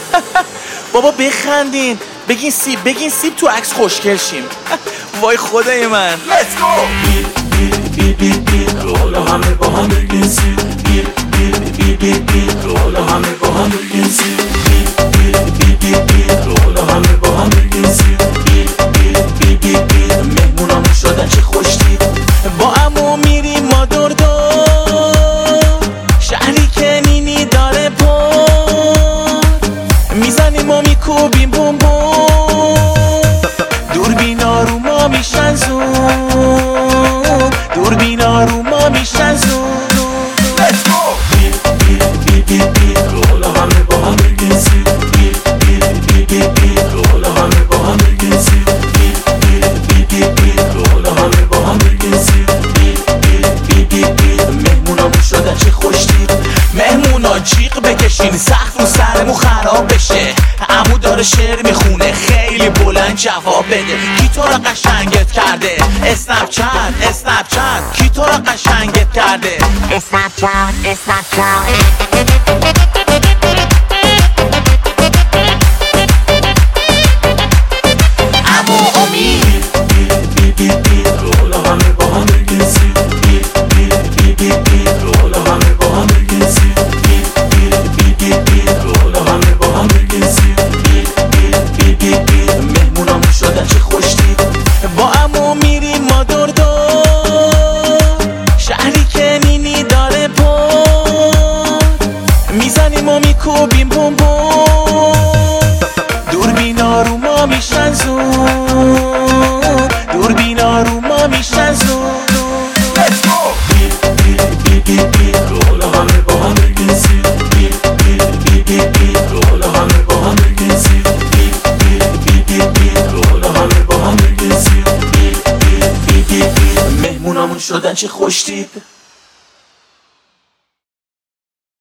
بابا بخندین، بگین سیب تو عکس خوشگل شیم. وای خدای من. Let's go. بیر حالا همه با هم بگین سیب. بیر حالا همه با هم بگین سیب. بیر حالا همه با هم بگین سیب. بیر مهمونامون شدن چه خوشتیب. با عمو میریم ما دور شهری که نینی داره پر، میزنیم و میکوبیم بوم بوم، دوربینا رو ما میشن زوم، دوربینا رو ما میشن زوم. Let's go. بیر حالا همه با هم بگین سیب. بیر حالا همه با هم بگین سیب. بیر حالا همه با هم بگین سیب. بیر مهمونامون شدن چه خوشتیب. مهمونا جیغ بکشین سقف رو سرمون خراب بشه. عمو داره شعر میخونه خیلی بلند جواب بده. کی تو رو قشنگت کرده؟ اسنپ چت کی تو رو قشنگت کرده؟ اسنپ چت عمو امید. بیر حالا همه با هم بگین سیب. بیر حالا همه با هم بگین سیب. بیر حالا همه با هم بگین سیب. بیر مهمونامون شدن چه خوشتیب. با عمو میریم ما دور شهری که نینی داره پر، میزنیم و میکوبیم بوم بوم، دوربینا رو ما میشن زوم، دوربینا رو ما میشن زوم. Let's go. بیر حالا همه با هم بگین سیب. بیر حالا همه با هم بگین سیب. بیر حالا همه با هم بگین سیب. بیر مهمونامون شدن چه خوشتیب.